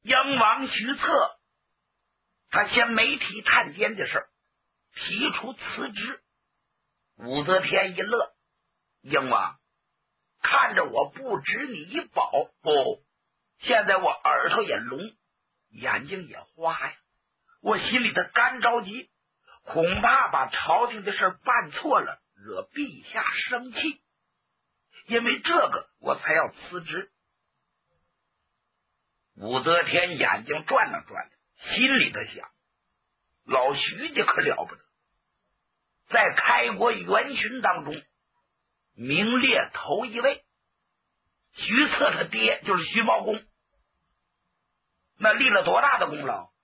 燕王徐策他先没提探监的事儿，提出辞职。武则天一乐，燕王看着我不值你一宝，现在我耳朵也聋，眼睛也花呀，我心里的干着急，恐怕把朝廷的事办错了，惹陛下生气，因为这个我才要辞职。武则天眼睛转了转，心里头想，老徐家可了不得，在开国元勋当中名列头一位。徐策他爹就是徐茂公，那立了多大的功劳，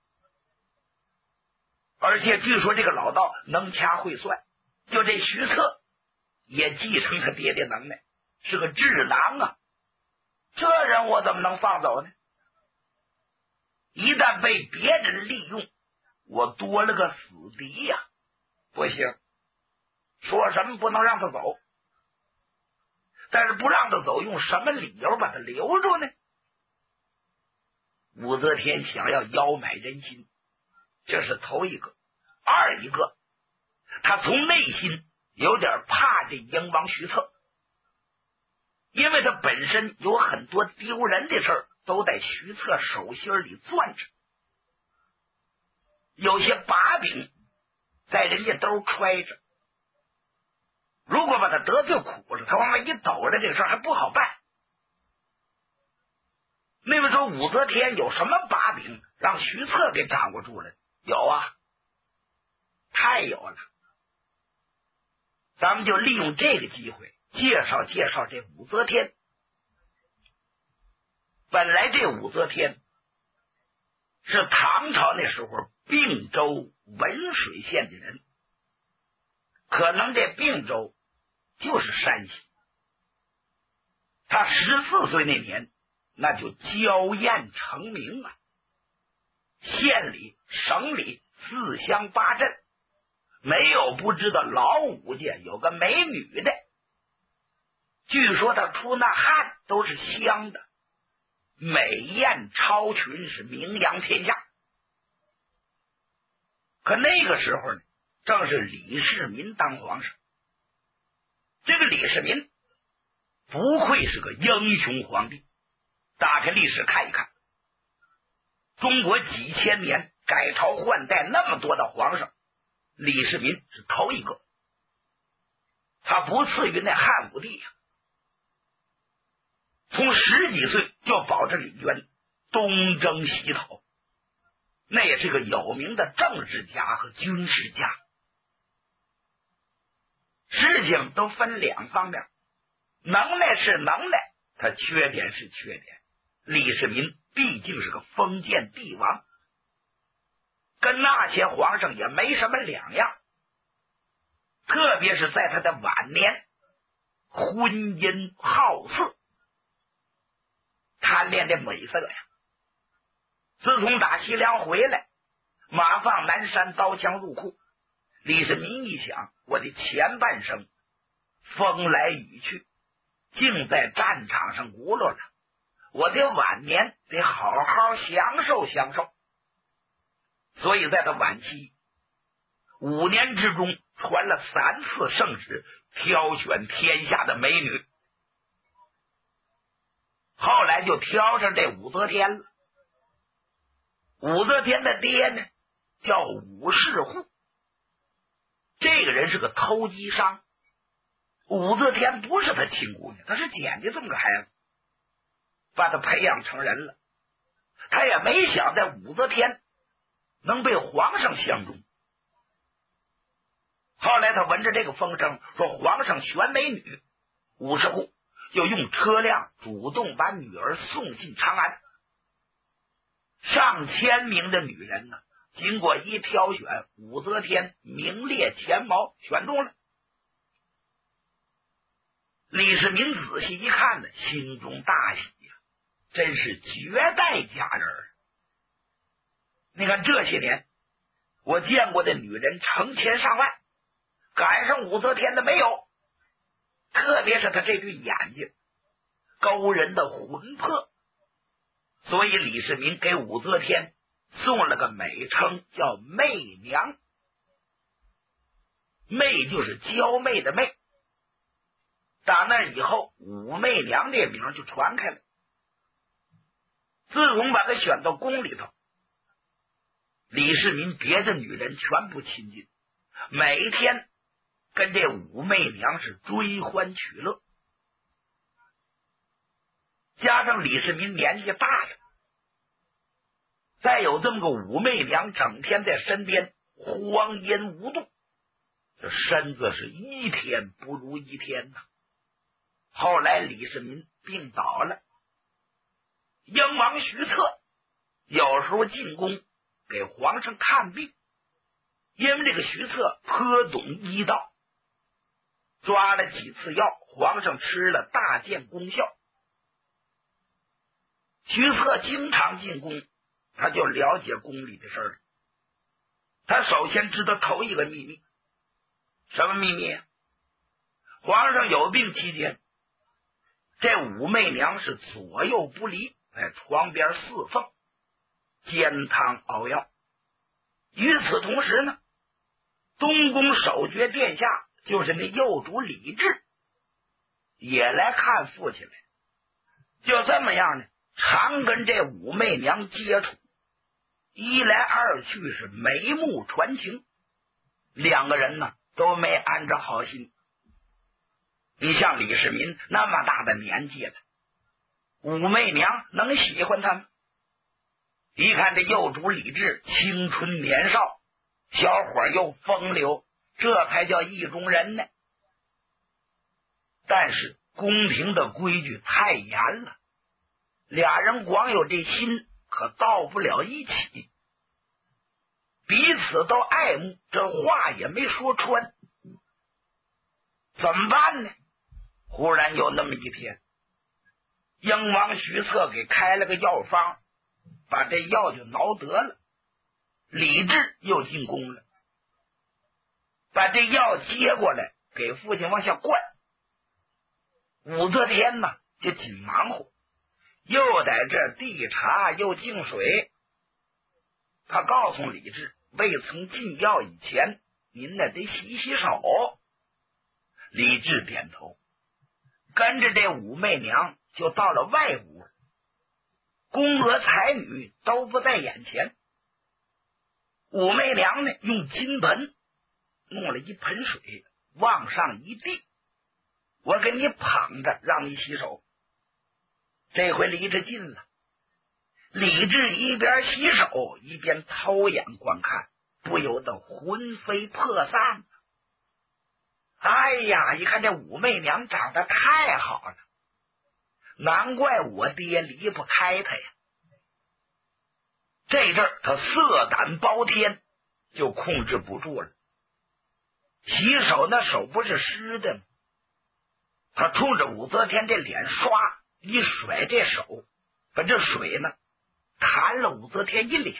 而且据说这个老道能掐会算，就这徐策也继承他爹的能耐，是个智囊啊，这人我怎么能放走呢？一旦被别人利用，我多了个死敌呀，不行，说什么不能让他走，但是不让他走，用什么理由把他留住呢？武则天想要邀买人心，这是头一个。二一个，他从内心有点怕这燕王徐策，因为他本身有很多丢人的事儿都在徐策手心里攥着，有些把柄在人家兜揣着，如果把他得罪苦了，他往外一抖着，这个事儿还不好办。那个时候武则天有什么把柄让徐策给掌握住了？有啊，太有了。咱们就利用这个机会介绍介绍这武则天。本来这武则天是唐朝那时候并州文水县的人，可能这并州就是山西。他14岁那年，那就娇艳成名啊，县里省里4乡8镇没有不知道老武家有个美女的，据说他出那汗都是香的，美艳超群，是名扬天下。可那个时候呢，正是李世民当皇上。这个李世民不愧是个英雄皇帝，打开历史看一看，中国几千年改朝换代那么多的皇上，李世民是头一个，他不次于那汉武帝呀。从10几岁就保着李渊东征西讨，那也是个有名的政治家和军事家。事情都分两方面，能耐是能耐，他缺点是缺点。李世民毕竟是个封建帝王，跟那些皇上也没什么两样，特别是在他的晚年，婚姻好似，贪恋的美色呀。自从打西凉回来，马放南山，刀枪入库，李世民一想，我的前半生风来雨去，竟在战场上轱辘了，我的晚年得好好享受享受。所以在他晚期5年之中传了3次圣旨，挑选天下的美女，后来就挑上这武则天了。武则天的爹呢叫武士户，这个人是个偷鸡商，武则天不是他亲姑娘，他是捡的这么个孩子，把他培养成人了。他也没想在武则天能被皇上相中。后来他闻着这个风声，说皇上选美女，武士户就用车辆主动把女儿送进长安。上千名的女人呢，经过一挑选，武则天名列前茅，选中了。李世民仔细一看呢，心中大喜呀，真是绝代佳人。你看这些年我见过的女人成千上万，赶上武则天的没有，特别是她这对眼睛勾人的魂魄， 所以李世民给武则天送了个美称，叫媚娘。媚就是娇媚的媚。打那以后，武媚娘这名就传开了。自从把她选到宫里头，李世民别的女人全不亲近，每天跟这武媚娘是追欢取乐。加上李世民年纪大了，再有这么个武媚娘整天在身边荒淫无度，这身子是一天不如一天呐。后来李世民病倒了，英王徐策有时候进宫给皇上看病，因为这个徐策颇懂医道，抓了几次药，皇上吃了大见功效。徐策经常进宫，他就了解宫里的事儿。他首先知道头一个秘密，什么秘密？皇上有病期间，这武媚娘是左右不离，在床边侍奉，煎汤熬药。与此同时呢，东宫守爵殿下就是那右主李治也来看父亲来，就这么样呢，常跟这武媚娘接触，一来二去是眉目传情，两个人呢都没安着好心。你像李世民那么大的年纪了，武媚娘能喜欢他吗？一看这右主李治青春年少，小伙又风流，这才叫意中人呢。但是宫廷的规矩太严了，俩人光有这心可到不了一起，彼此都爱慕，这话也没说穿，怎么办呢？忽然有那么一天，英王徐策给开了个药方，把这药就挠得了。李治又进宫了，把这药接过来给父亲往下灌。武则天呢就紧忙活，又在这递茶又敬水。他告诉李治，未曾进药以前，您呢得洗洗手。李治点头，跟着这武媚娘就到了外屋，宫娥才女都不在眼前。武媚娘呢用金盆弄了一盆水往上一递，我给你捧着让你洗手。这回离着近了，李治一边洗手一边偷眼观看，不由得魂飞魄散。哎呀，一看这武媚娘长得太好了，难怪我爹离不开她呀。这阵儿他色胆包天，就控制不住了。洗手那手不是湿的吗？他冲着武则天这脸刷一甩，这手把这水呢弹了武则天一脸。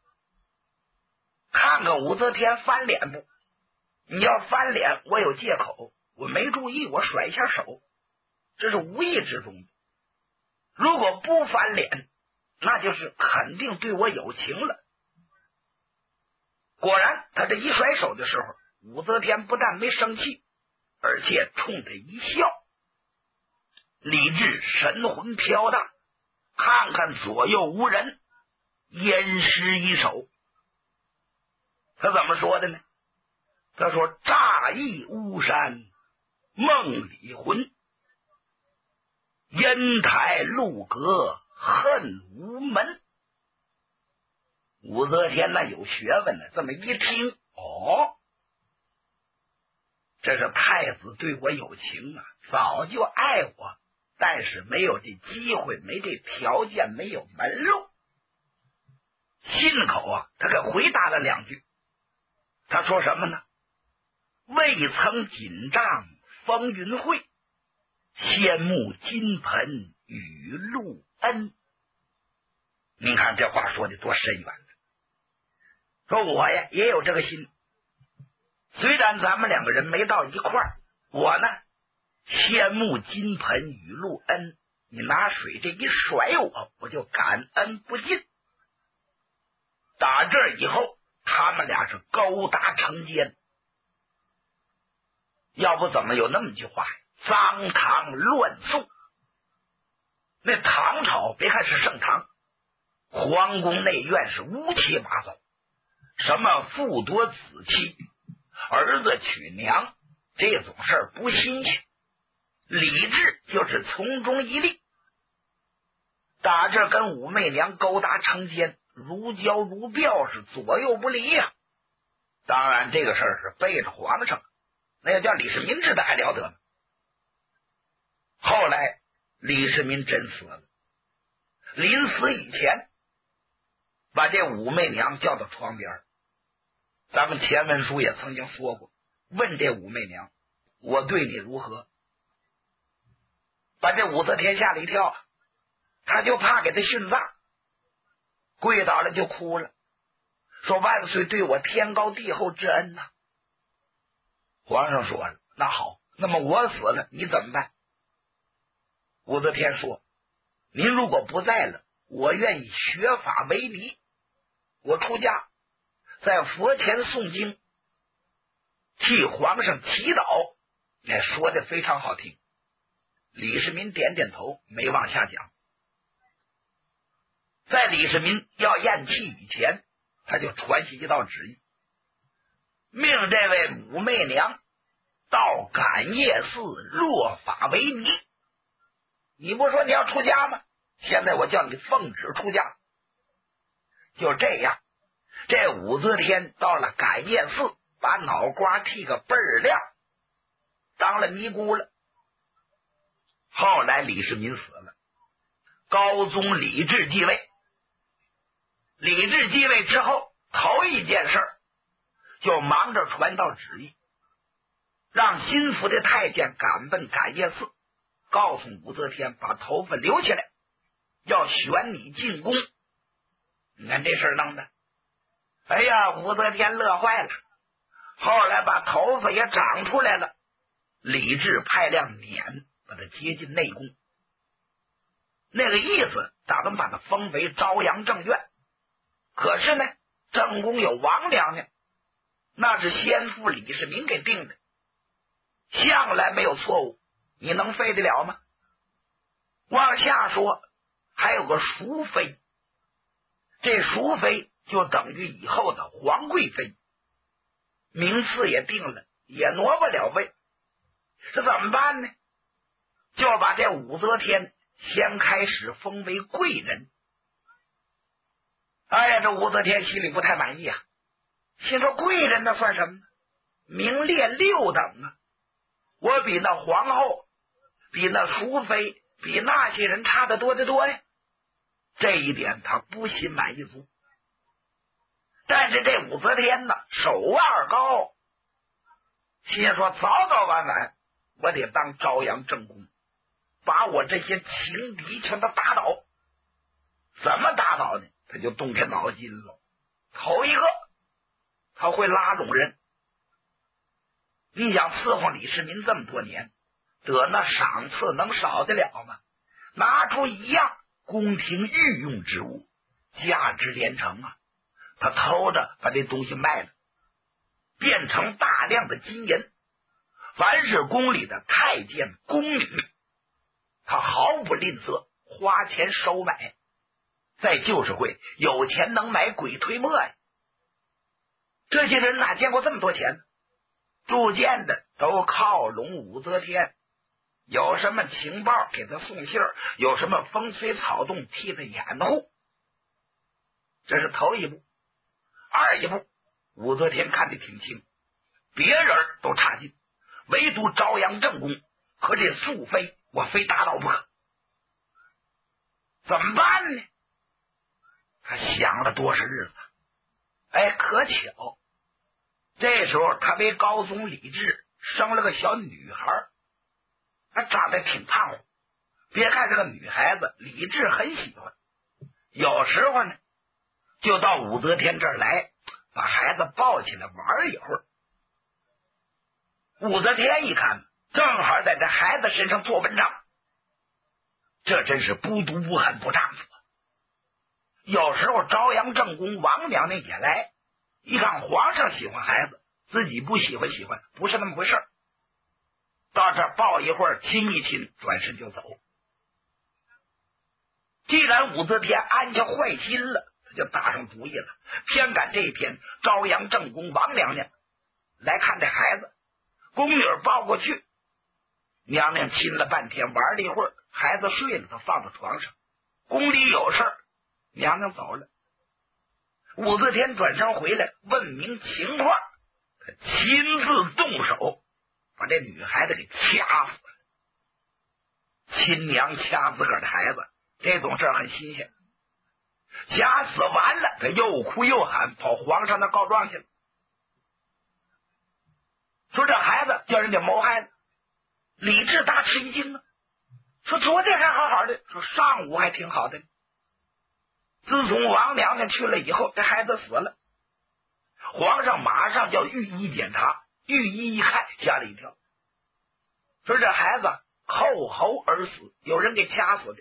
看看武则天翻脸不？你要翻脸，我有借口，我没注意，我甩一下手，这是无意之中的。如果不翻脸，那就是肯定对我有情了。果然他这一甩手的时候，武则天不但没生气，而且冲他一笑。李治神魂飘荡，看看左右无人，淹湿一手。他怎么说的呢？他说：乍忆巫山梦里魂，烟台路阁恨无门。武则天那有学问呢，这么一听，哦，这是太子对我有情啊，早就爱我，但是没有这机会，没这条件，没有门路。信口啊，他给回答了两句。他说什么呢？未曾锦帐风云会，羡慕金盆雨露恩。您看这话说的多深远，说我呀也有这个心，虽然咱们两个人没到一块儿，我呢羡慕金盆雨露恩， 你拿水这一甩我就感恩不尽。打这以后，他们俩是勾搭成奸。要不怎么有那么句话，脏唐乱宋。那唐朝别看是盛唐，皇宫内院是乌七八糟，什么父夺子妻，儿子娶娘，这种事儿不新鲜。李治就是从中一例。打这跟武媚娘勾搭成奸，如胶如镳，是左右不离呀。当然这个事儿是背着皇上，那要叫李世民知道还了得呢。后来李世民真死了，临死以前把这武媚娘叫到床边。咱们前文书也曾经说过，问这武媚娘，我对你如何？把这武则天吓了一跳，他就怕给他殉葬，跪倒了就哭了，说万岁对我天高地厚之恩呐。皇上说了，那好，那么我死了你怎么办？武则天说，您如果不在了，我愿意学法为尼，我出家，在佛前诵经，替皇上祈祷。说的非常好听。李世民点点头，没往下讲。在李世民要咽气以前，他就传下一道旨意，命这位武媚娘到感业寺落法为尼。你不说你要出家吗？现在我叫你奉旨出家。就这样，这武则天到了感业寺，把脑瓜剃个倍儿亮，当了尼姑了。后来李世民死了，高宗李治继位。李治继位之后，头一件事就忙着传道旨意，让心腹的太监赶奔感业寺，告诉武则天把头发留起来，要选你进宫。你看这事弄的，哎呀，武则天乐坏了。后来把头发也长出来了，李治派辆辇把他接进内宫。那个意思打算把他封为朝阳正院。可是呢，正宫有王娘娘，那是先父李世民给定的，向来没有错误，你能废得了吗？往下说，还有个淑妃，这淑妃就等于以后的皇贵妃，名次也定了，也挪不了位。这怎么办呢？就把这武则天先开始封为贵人。哎呀，这武则天心里不太满意啊，心说贵人那算什么呢？名列6等啊！我比那皇后，比那淑妃，比那些人差得多得多呀。这一点他不心满意足。但是这武则天呢，手腕高，心说早早晚晚我得当朝阳正宫，把我这些情敌全都打倒。怎么打倒呢？他就动开脑筋了。头一个，他会拉拢人。你想伺候李世民这么多年，得那赏赐能少得了吗？拿出一样宫廷御用之物，价值连城啊！他偷着把这东西卖了，变成大量的金银。凡是宫里的太监宫女，他毫不吝啬，花钱收买。在旧社会，有钱能买鬼推磨呀。这些人哪见过这么多钱呢？逐渐的都靠拢武则天，有什么情报给他送信儿，有什么风吹草动替他掩护。这是头一步。二一步，武则天看得挺清，别人都差劲，唯独朝阳正宫和这素妃我非打倒不可。怎么办呢？他想了多少日子，可巧这时候他为高宗李治生了个小女孩，她长得挺胖乎。别看这个女孩子，李治很喜欢，有时候呢就到武则天这儿来，把孩子抱起来玩一会儿。武则天一看，正好在这孩子身上做文章， 这真是不毒不狠不丈夫。有时候朝阳正宫王娘娘也来，一看皇上喜欢孩子，自己不喜欢，不是那么回事。到这抱一会儿，亲一亲，转身就走。既然武则天安下坏心了，他就打上主意了。偏赶这一天，朝阳正宫王娘娘来看这孩子，宫女抱过去，娘娘亲了半天，玩了一会儿，孩子睡了，他放到床上。宫里有事儿，娘娘走了。武则天转身回来问明情况，他亲自动手把这女孩子给掐死了。亲娘掐自个儿的孩子，这种事儿很新鲜。掐死完了，他又哭又喊，跑皇上那告状去了，说这孩子叫人家谋害了。李治大吃一惊啊，说昨天还好好的，说上午还挺好的，自从王娘娘去了以后，这孩子死了。皇上马上叫御医检查，御医一看吓了一跳，说这孩子扣喉而死，有人给掐死的。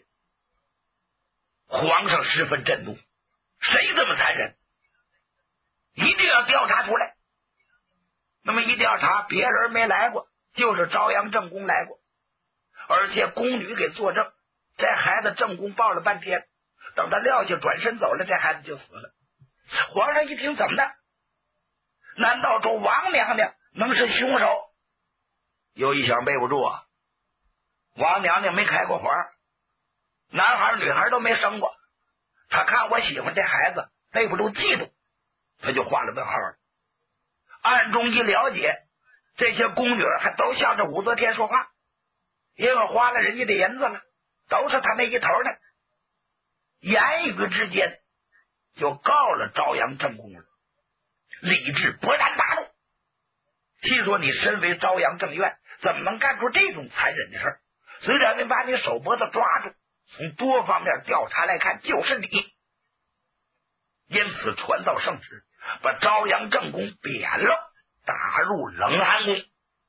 皇上十分震怒，谁这么残忍？一定要调查出来。那么一调查，别人没来过，就是朝阳正宫来过，而且宫女给作证，这孩子正宫抱了半天，等他撂下转身走了，这孩子就死了。皇上一听，怎么的？难道说王娘娘能是凶手？有一想背不住啊，王娘娘没开过花，男孩女孩都没生过，他看我喜欢这孩子，背不住嫉妒，他就画了问号了。暗中一了解，这些宫女还都向着武则天说话，因为花了人家的银子了，都是他那一头的，言语之间就告了朝阳正宫了。李治勃然大怒，心说你身为朝阳正院，怎么能干出这种残忍的事儿？虽然没把你手脖子抓住，从多方面调查来看，就是你。因此传到圣旨，把朝阳正宫贬了，打入冷安宫。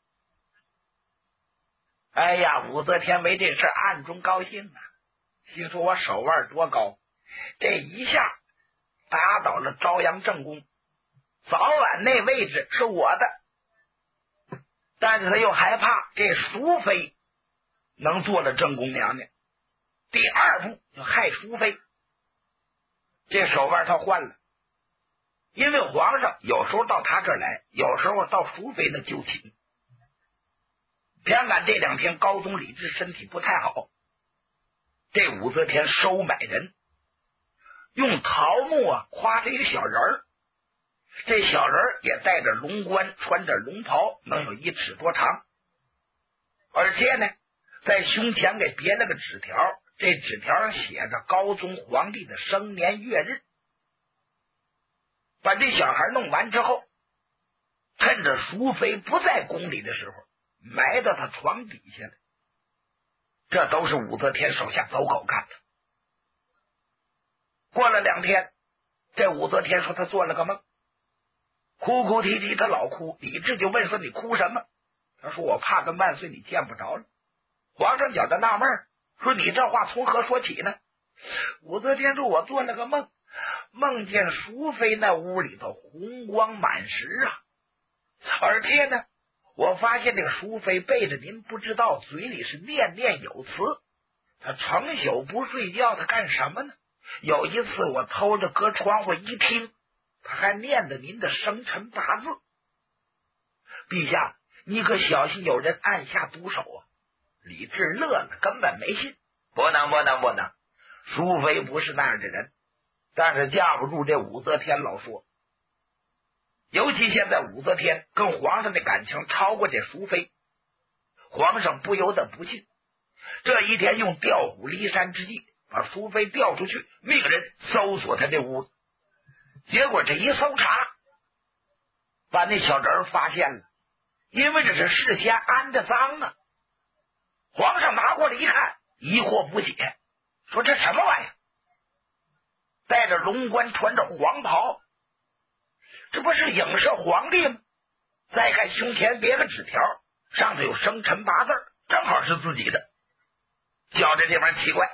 哎呀，武则天为这事暗中高兴啊，心说我手腕多高，这一下打倒了朝阳正宫，早晚那位置是我的。但是他又害怕这淑妃能做了正宫娘娘，第二步就害淑妃。这手腕他换了，因为皇上有时候到他这儿来，有时候到淑妃那就寝。偏赶这两天高宗李治身体不太好，这武则天收买人，用桃木夸着一个小人儿，这小人儿也戴着龙冠，穿着龙袍，能有1尺多长，而且呢在胸前给别了个纸条，这纸条上写着高宗皇帝的生年月日。把这小孩弄完之后，趁着淑妃不在宫里的时候，埋到他床底下了。这都是武则天手下走狗干的。过了2天，这武则天说他做了个梦，哭哭啼啼，他老哭。李治就问说你哭什么？他说我怕跟万岁你见不着了。皇上觉得纳闷，说你这话从何说起呢？武则天说我做了个梦，梦见淑妃那屋里头红光满室啊，而且呢我发现这个淑妃背着您不知道，嘴里是念念有词，她成宿不睡觉，她干什么呢？有一次我偷着搁窗户一听，她还念着您的生辰八字。陛下，你可小心有人暗下毒手啊！李治乐了，根本没信。不能，淑妃不是那样的人，但是架不住这武则天老说。尤其现在武则天跟皇上的感情超过这淑妃，皇上不由得不信。这一天用调虎离山之计，把淑妃调出去，命人搜索他这屋。结果这一搜查，把那小人发现了，因为这是事先安的赃啊。皇上拿过来一看，疑惑不解，说这什么玩意儿？戴着龙冠，穿着黄袍，这不是影射皇帝吗？再看胸前别个纸条，上头有生辰八字，正好是自己的。 觉着这玩意儿奇怪，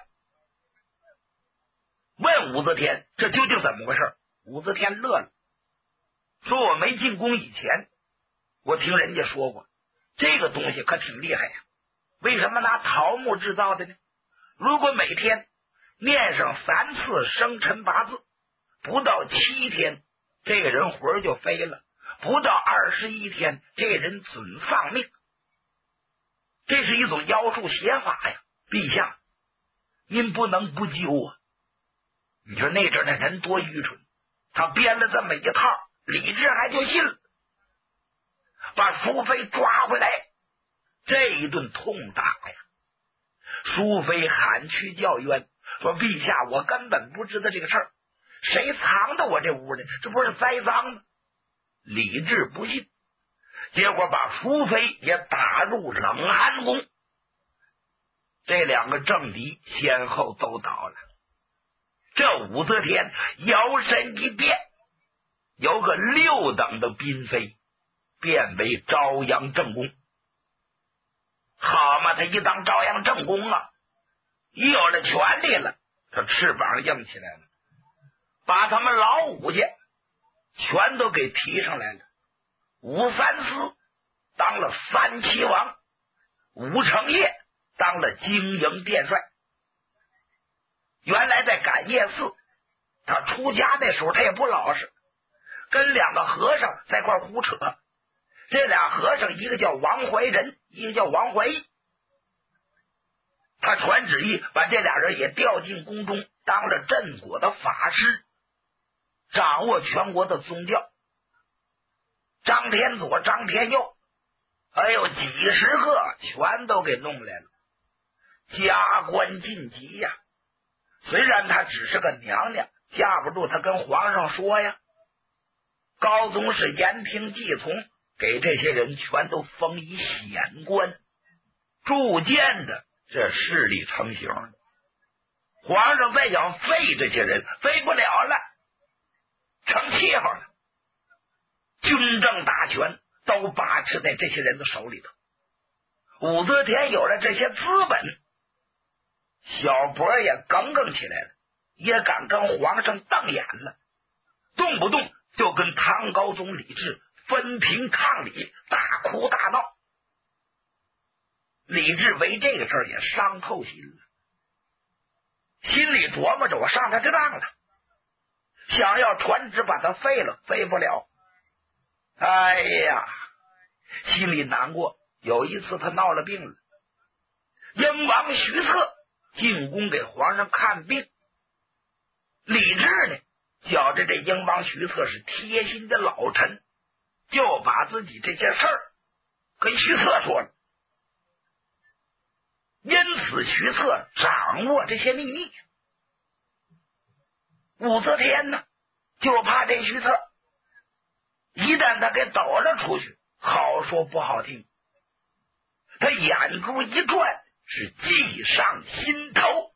问武则天这究竟怎么回事。武则天乐了，说我没进宫以前，我听人家说过这个东西可挺厉害呀。为什么拿桃木制造的呢？如果每天念上3次生辰八字，不到7天这个人魂就飞了，不到21天这人准丧命。这是一种妖术邪法呀，陛下您不能不救啊。你说那阵的人多愚蠢，他编了这么一套，李治还就信了，把淑妃抓回来，这一顿痛打呀。淑妃喊屈叫冤，说陛下我根本不知道这个事儿，谁藏到我这屋的，这不是栽赃吗？李治不信，结果把淑妃也打入冷寒宫。这2个政敌先后都倒了。这武则天摇身一变，有个6等的嫔妃，变为朝阳正宫。好嘛，他一当朝阳正宫啊，一有了权力了，他翅膀硬起来了，把他们老武家全都给提上来了。武三思当了3齐王，武承业当了经营殿帅。原来在感业寺，他出家那时候他也不老实，跟2个和尚在块胡扯。这俩和尚一个叫王怀仁，一个叫王怀义。他传旨意把这俩人也调进宫中，当了镇国的法师，掌握全国的宗教。张天佐、张天佑还有几十个全都给弄来了，加官晋级呀。虽然她只是个娘娘，架不住她跟皇上说呀。高宗是言听计从，给这些人全都封以显官，逐渐的这势力成型了。皇上再想废这些人，废不了了，成气候了。军政大权都把持在这些人的手里头。武则天有了这些资本，小博也耿耿起来了，也敢跟皇上瞪眼了，动不动就跟唐高宗李治分庭抗礼，大哭大闹。李治为这个事儿也伤透心了，心里琢磨着我上他这当了，想要传旨把他废了，废不了。哎呀，心里难过。有一次他闹了病了，燕王徐策进宫给皇上看病。李治呢，觉着这燕王徐策是贴心的老臣，就把自己这些事儿跟徐策说了。因此徐策掌握这些秘密。武则天呢，就怕这徐策一旦他给抖了出去，好说不好听，他眼珠一转，是计上心头。